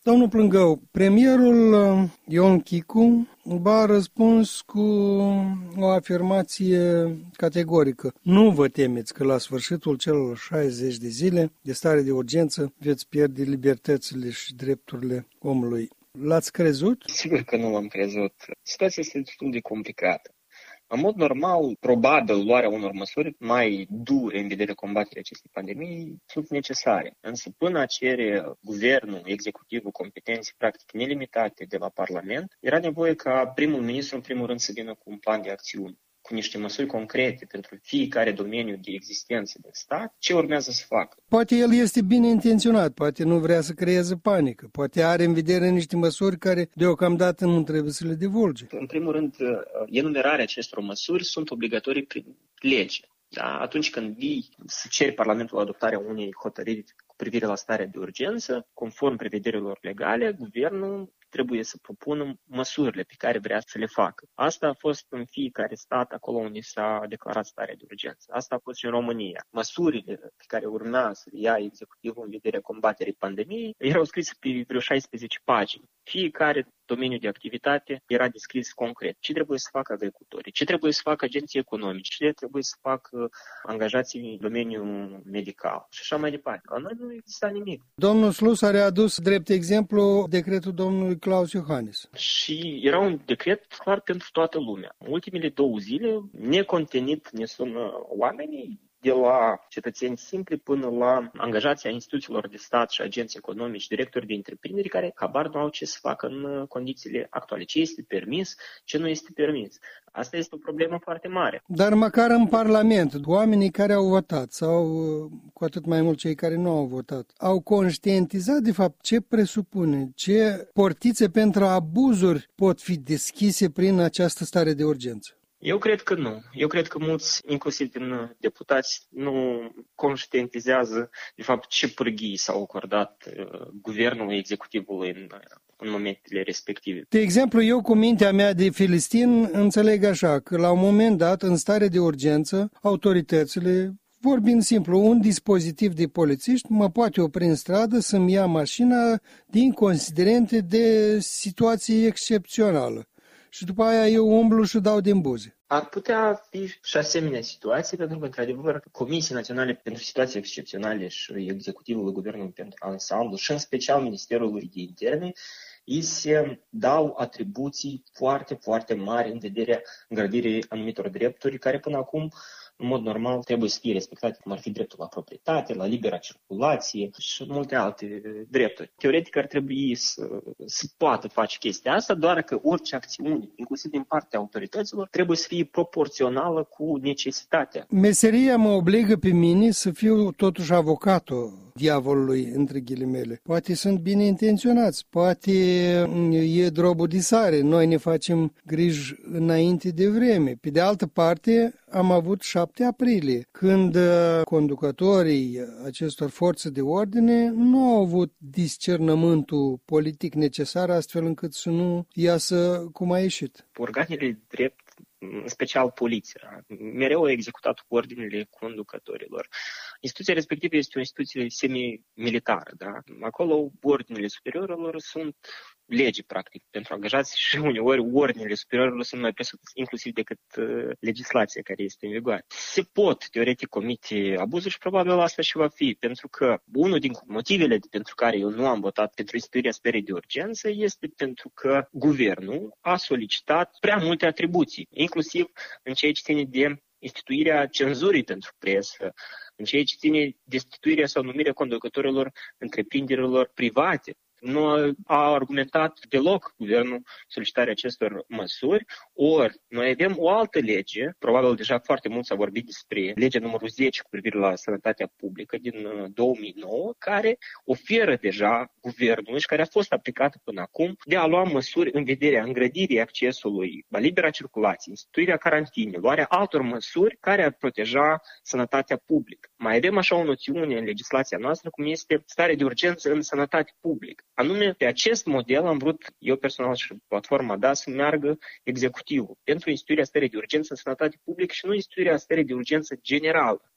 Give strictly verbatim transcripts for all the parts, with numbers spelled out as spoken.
Domnul Plângău, premierul Ion Chicu a răspuns cu o afirmație categorică. Nu vă temeți că la sfârșitul celor șaizeci de zile de stare de urgență veți pierde libertățile și drepturile omului. L-ați crezut? Sigur că nu l-am crezut. Situația este destul de complicată. În mod normal, probabil, luarea unor măsuri mai dure în vederea combaterii acestei pandemii sunt necesare. Însă până a cere guvernul, executivul, competențe practic nelimitate de la Parlament, era nevoie ca primul ministru, în primul rând, să vină cu un plan de acțiune, cu niște măsuri concrete pentru fiecare domeniu de existență din stat, ce urmează să facă. Poate el este bine intenționat, poate nu vrea să creeze panică, poate are în vedere niște măsuri care deocamdată nu trebuie să le divulge. În primul rând, enumerarea acestor măsuri sunt obligatorii prin lege. Da? Atunci când vii să ceri Parlamentul adoptarea unei hotărâri cu privire la starea de urgență, conform prevederilor legale, guvernul trebuie să propună măsurile pe care vrea să le facă. Asta a fost în fiecare stat acolo unde s-a declarat starea de urgență. Asta a fost și în România. Măsurile pe care urma să le ia executivul în vederea combaterii pandemiei erau scrise pe vreo șaisprezece pagini. Fiecare domeniu de activitate era descris concret. Ce trebuie să facă agricultorii, ce trebuie să facă agenții economici, ce trebuie să facă angajații în domeniul medical și așa mai departe. La noi nu exista nimic. Domnul Slus a readus drept exemplu decretul domnului Klaus Iohannis. Și era un decret clar pentru toată lumea. În ultimele două zile, necontenit ne sună oamenii, de la cetățeni simpli până la angajații a instituțiilor de stat și agenți economici, directori de întreprinderi care habar nu au ce să facă în condițiile actuale. Ce este permis, ce nu este permis. Asta este o problemă foarte mare. Dar măcar în Parlament, oamenii care au votat sau cu atât mai mult cei care nu au votat, au conștientizat de fapt ce presupune, ce portițe pentru abuzuri pot fi deschise prin această stare de urgență. Eu cred că nu. Eu cred că mulți, inclusiv din deputați, nu conștientizează de fapt ce pârghii s-au acordat uh, guvernului, executivului în, în momentele respective. De exemplu, eu cu mintea mea de filistin înțeleg așa că la un moment dat, în stare de urgență, autoritățile, vorbind simplu, un dispozitiv de polițiști mă poate opri în stradă să-mi ia mașina din considerente de situație excepțională. Și după aia eu umblu și dau din buze. Ar putea fi și asemenea situații, pentru că, într-adevăr, Comisia Națională pentru Situații Excepționale și Executivul Guvernului pentru Ansamblu și, în special, Ministerul de Interne, îi se dau atribuții foarte, foarte mari în vederea îngrădirii anumitor drepturi, care până acum, în mod normal, trebuie să fie respectate, cum ar fi dreptul la proprietate, la libera circulație și multe alte drepturi. Teoretic ar trebui să, să poată face chestia asta, doar că orice acțiune, inclusiv din partea autorităților, trebuie să fie proporțională cu necesitatea. Meseria mă obligă pe mine să fiu totuși avocatul diavolului, între ghilimele. Poate sunt bine intenționați, poate e drobul de sare, noi ne facem griji înainte de vreme. Pe de altă parte, am avut șapte aprilie, când conducătorii acestor forțe de ordine nu au avut discernământul politic necesar astfel încât să nu iasă cum a ieșit. Organele drept, în special poliția, mereu au executat ordinele conducătorilor. Instituția respectivă este o instituție semi-militară, da? Acolo ordinele superiorilor sunt legi, practic, pentru angajați și uneori ordinele superiorilor sunt mai presus inclusiv decât uh, legislația care este în vigoare. Se pot, teoretic, comite abuzuri și probabil asta și va fi, pentru că unul din motivele pentru care eu nu am votat pentru instituirea stării de urgență este pentru că guvernul a solicitat prea multe atribuții, inclusiv în ceea ce ține de instituirea cenzurii pentru presă, în ceea ce ține de instituirea sau numirea conducătorilor întreprinderilor private. Nu a argumentat deloc guvernul solicitarea acestor măsuri, ori noi avem o altă lege, probabil deja foarte mult s-a vorbit despre legea numărul zece cu privire la sănătatea publică din două mii nouă, care oferă deja guvernului și care a fost aplicată până acum de a lua măsuri în vederea îngrădirii accesului la libera circulație, instituirea carantinei, luarea altor măsuri care ar proteja sănătatea publică. Mai avem așa o noțiune în legislația noastră cum este stare de urgență în sănătate publică. Anume, pe acest model am vrut eu personal și platforma D A să meargă executivul pentru instituirea stării de urgență în sănătate publică și nu instituirea stării de urgență generală.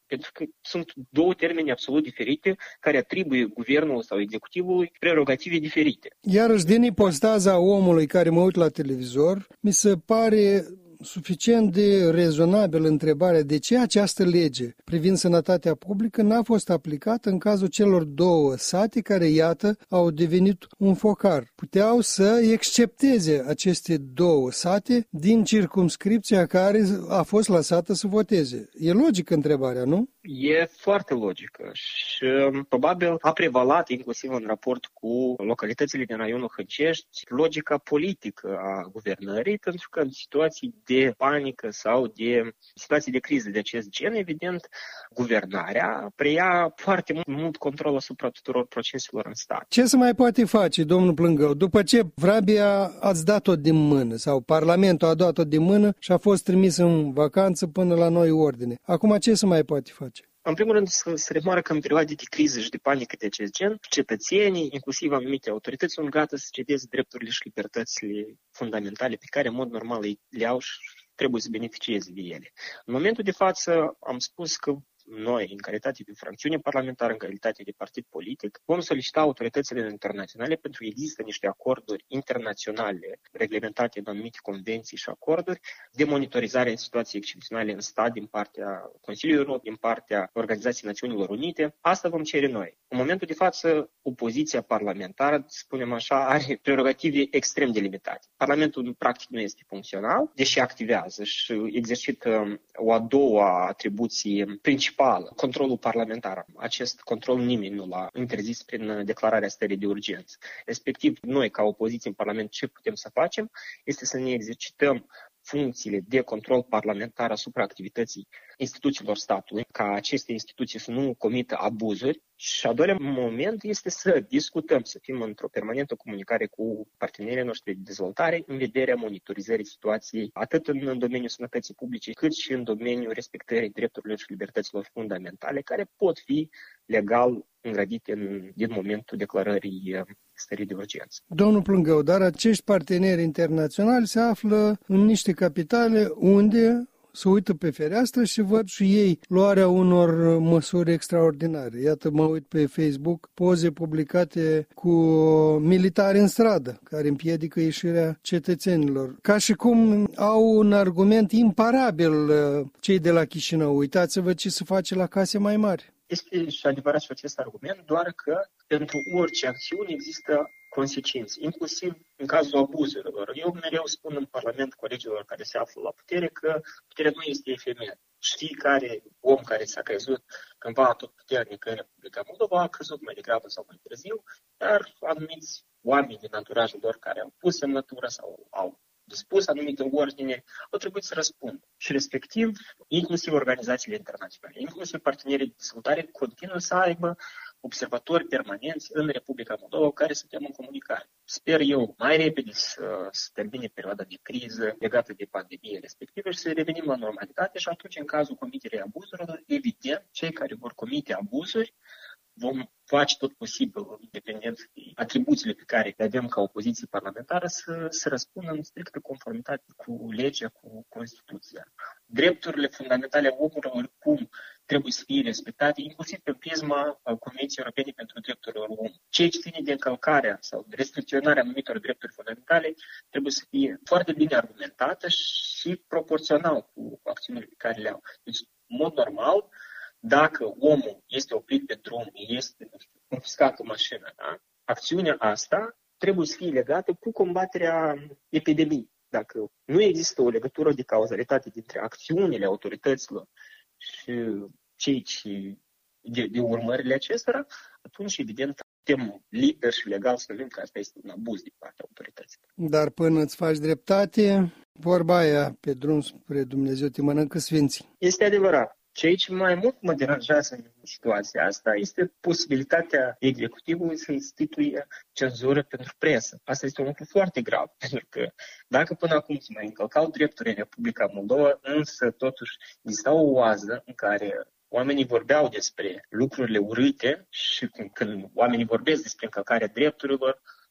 pentru că sunt două termeni absolut diferite care atribuie guvernul sau executivului prerogative diferite. Iarăși, din ipostaza omului care mă uit la televizor, mi se pare suficient de rezonabil întrebarea de ce această lege privind sănătatea publică n-a fost aplicată în cazul celor două sate care, iată, au devenit un focar. Puteau să excepteze aceste două sate din circumscripția care a fost lăsată să voteze. E logică întrebarea, nu? E foarte logică și probabil a prevalat, inclusiv în raport cu localitățile din raionul Hâncești, logica politică a guvernării, pentru că în situații de panică sau de situații de criză de acest gen, evident, guvernarea preia foarte mult, mult control asupra tuturor proceselor în stat. Ce se mai poate face, domnul Plângău, după ce Vrabia ați dat-o din mână sau Parlamentul a dat-o din mână și a fost trimis în vacanță până la noi ordine? Acum ce se mai poate face? În primul rând, să se remarcă în perioade de criză și de panică de acest gen, cetățenii, inclusiv anumite autorități, sunt gata să cedeze drepturile și libertățile fundamentale pe care, în mod normal, le au și trebuie să beneficieze de ele. În momentul de față, am spus că noi, în calitate de fracțiune parlamentară, în calitate de partid politic, vom solicita autoritățile internaționale, pentru că există niște acorduri internaționale reglementate în anumite convenții și acorduri de monitorizare în situații excepționale în stat din partea Consiliului Europei, din partea Organizației Națiunilor Unite. Asta vom cere noi. În momentul de față, opoziția parlamentară, spunem așa, are prerogative extrem de limitate. Parlamentul practic nu este funcțional, deși activează și exercită o a doua atribuție principală, controlul parlamentar. Acest control nimeni nu l-a interzis prin declararea stării de urgență. Respectiv, noi, ca opoziție în Parlament, ce putem să facem este să ne exercităm funcțiile de control parlamentar asupra activității instituțiilor statului, ca aceste instituții să nu comită abuzuri. Și al doilea moment este să discutăm, să fim într-o permanentă comunicare cu partenerii noștri de dezvoltare în vederea monitorizării situației atât în domeniul sănătății publice, cât și în domeniul respectării drepturilor și libertăților fundamentale, care pot fi legal îngrădite în, din momentul declarării stării de urgență. Domnul Plângău, dar acești parteneri internaționali se află în niște capitale unde se uită pe fereastră și văd și ei luarea unor măsuri extraordinare. Iată, mă uit pe Facebook, poze publicate cu militari în stradă, care împiedică ieșirea cetățenilor. Ca și cum au un argument imparabil cei de la Chișinău. Uitați-vă ce se face la case mai mari. Este și adevărat și acest argument, doar că pentru orice acțiune există consecințe, inclusiv în cazul abuzurilor. Eu mereu spun în Parlament colegilor care se află la putere că puterea nu este efemeră. Și fiecare om care s-a crezut cândva tot puternic în Republica Moldova a crezut mai degrabă sau mai târziu, dar anumiți oameni din anturajul lor care au pus semnătură sau au dispus anumite ordine, au trebuit să răspundă. Și respectiv, inclusiv organizațiile internaționale, inclusiv partenerii de dezvoltare, continuă să aibă observatori permanenți în Republica Moldova cu care suntem în comunicare. Sper eu mai repede să, să termine perioada de criză legată de pandemie respectivă și să revenim la normalitate și atunci, în cazul comiterii abuzurilor, evident, cei care vor comite abuzuri vom face tot posibil, independent de atribuțiile pe care le avem ca opoziție parlamentară, să, să răspundă în strictă conformitate cu legea, cu Constituția. Drepturile fundamentale ale omului oricum trebuie să fie respectate, inclusiv pe prisma Convenției Europene pentru Drepturile Omului. Ceea ce ține de încălcarea sau de restricționarea anumitor drepturi fundamentale trebuie să fie foarte bine argumentată și proporțional cu acțiunile pe care le au. Deci, în mod normal, dacă omul este oprit pe drum, este confiscată mașina, da? Acțiunea asta trebuie să fie legată cu combaterea epidemiei. Dacă nu există o legătură de cauzalitate dintre acțiunile autorităților și cei ce de, de urmările acestora, atunci, evident, putem liber și legal să numim că asta este un abuz din partea autorităților. Dar până îți faci dreptate, vorba aia, pe drum spre Dumnezeu te mănâncă sfinții. Este adevărat. Ceea ce mai mult mă deranjează în situația asta este posibilitatea executivului să instituie cenzură pentru presă. Asta este un lucru foarte grav, pentru că dacă până acum se mai încălcau drepturile în Republica Moldova, însă totuși exista o oază în care oamenii vorbeau despre lucrurile urâte și când, când oamenii vorbesc despre încălcarea drepturilor,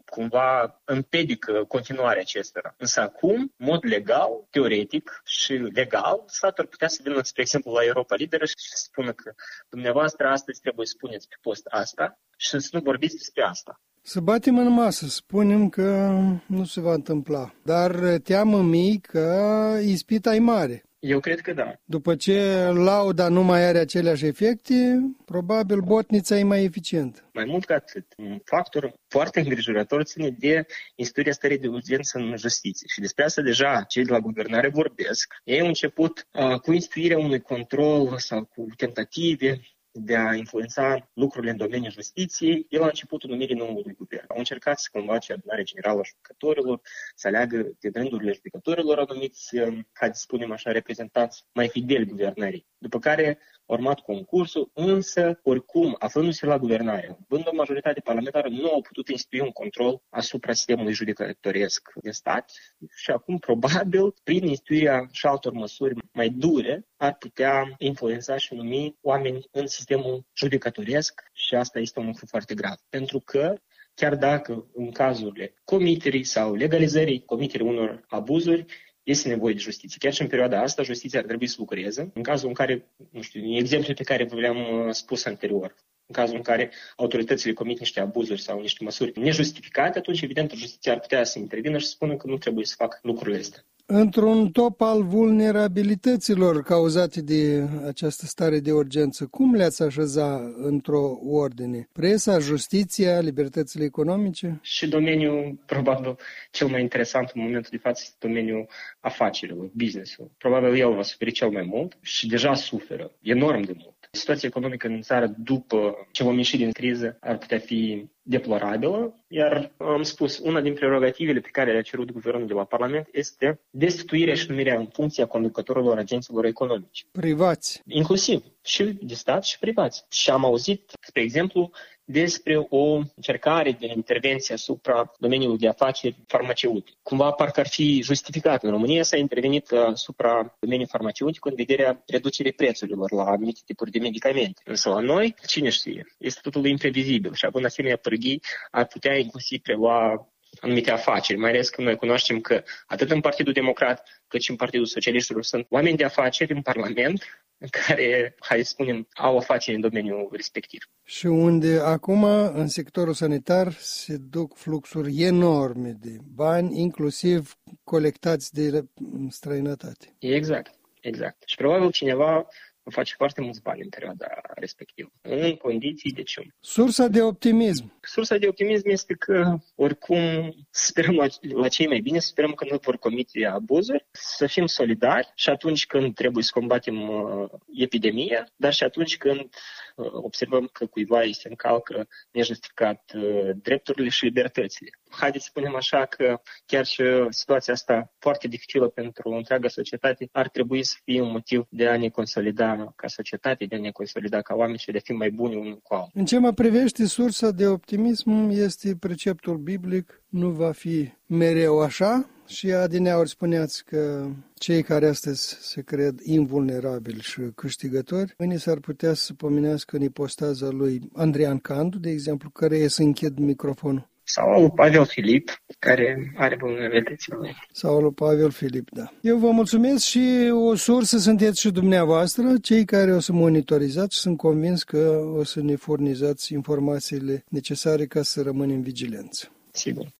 cumva împiedică continuarea acestora. Însă acum, în mod legal, teoretic și legal, statul ar putea să vină, spre exemplu, la Europa Liberă și să spună că dumneavoastră astăzi trebuie să spuneți pe post asta și să nu vorbiți despre asta. Să batem în masă, spunem că nu se va întâmpla. Dar teamă mie că ispita e mare. Eu cred că da. După ce lauda nu mai are aceleași efecte, probabil botnița e mai eficientă. Mai mult ca atât, un factor foarte îngrijorător ține de instituirea stării de urgență în justiție. Și despre asta deja cei de la guvernare vorbesc. Ei au început uh, cu instituirea unui control sau cu tentative de a influența lucrurile în domeniul justiției, el a început numirii noului guvern. Au încercat să convoace adunarea generală a judecătorilor, să aleagă de rândurile judecătorilor anumiți, ca să spunem așa, reprezentanți mai fideli guvernării. După care a urmat concursul, însă, oricum, aflându-se la guvernare, având o majoritate parlamentară, nu au putut institui un control asupra sistemului judecătoresc de stat și acum, probabil, prin instituirea și altor măsuri mai dure, ar putea influența și numi oameni în sistemul judecătoresc și asta este un lucru foarte grav. Pentru că, chiar dacă în cazurile comiterii sau legalizării comiterii unor abuzuri, este nevoie de justiție. Chiar și în perioada asta, justiția ar trebui să lucreze. În cazul în care, nu știu, exemplul pe care v-am spus anterior, în cazul în care autoritățile comit niște abuzuri sau niște măsuri nejustificate, atunci, evident, justiția ar putea să intervină și să spună că nu trebuie să facă lucrurile astea. Într-un top al vulnerabilităților cauzate de această stare de urgență, cum le-ați așeza într-o ordine? Presa, justiția, libertățile economice? Și domeniul, probabil, cel mai interesant în momentul de față este domeniul afacerilor, business-ul. Probabil el va suferi cel mai mult și deja suferă enorm de mult. Situația economică în țară după ce vom ieși din criză ar putea fi deplorabilă, iar am spus, una din prerogativele pe care le-a cerut guvernul de la Parlament este destituirea și numirea în funcție a conducătorilor agenților economici. Privați. Inclusiv și de stat și privați. Și am auzit, spre exemplu, despre o încercare de intervenție asupra domeniului de afaceri farmaceutic. Cumva parcă ar fi justificat. În România s-a intervenit asupra domeniului farmaceutic în vederea reducerii prețurilor la anumite tipuri de medicamente. Însă la noi, cine știe, este totul imprevizibil și având asemenea pârghii ar putea inclusiv prelua anumite afaceri, mai ales că noi cunoaștem că atât în Partidul Democrat cât și în Partidul Socialiștilor sunt oameni de afaceri în Parlament care, hai să spunem, au afaceri în domeniul respectiv. Și unde acum, în sectorul sanitar, se duc fluxuri enorme de bani, inclusiv colectați de străinătate. Exact, exact. Și probabil cineva face foarte mulți bani în perioada respectivă, în condiții de cium. Sursa de optimism. Sursa de optimism este că, oricum, sperăm la, la cei mai bine, sperăm că nu vor comite abuzuri, să fim solidari și atunci când trebuie să combatem uh, epidemia, dar și atunci când uh, observăm că cuiva îi se încalcă nejustificat uh, drepturile și libertățile. Haideți să spunem așa că chiar și situația asta foarte dificilă pentru întreaga societate ar trebui să fie un motiv de a ne consolida ca societate, de a ne consolida ca oameni și de a fi mai buni unul cu altul. În ce mă privește, sursa de optimism este preceptul biblic, nu va fi mereu așa și adineauri spuneați că cei care astăzi se cred invulnerabili și câștigători, mâine s-ar putea să pomenească în ipostaza lui Andrian Candu, de exemplu, care e să închid microfonul. Sau lui Pavel Filip, care are vulnerabilitățile. Sau lui Pavel Filip, da. Eu vă mulțumesc și o sursă sunteți și dumneavoastră, cei care o să monitorizați și sunt convins că o să ne furnizați informațiile necesare ca să rămânem vigilenți. Sigur.